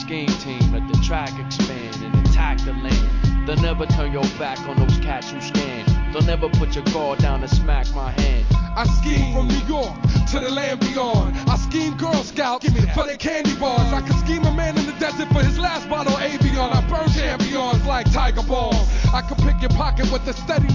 scheme team, let the track expand and attack the land. They'll never turn your back on those cats who scan. They'll never put your guard down and smack my hand. I scheme from New York to the land beyond. I scheme Girl Scouts for their candy bars. I could scheme a man in the desert for his last bottle of Avion. I burn champions like Tiger Balls. I could pick your pocket with a steady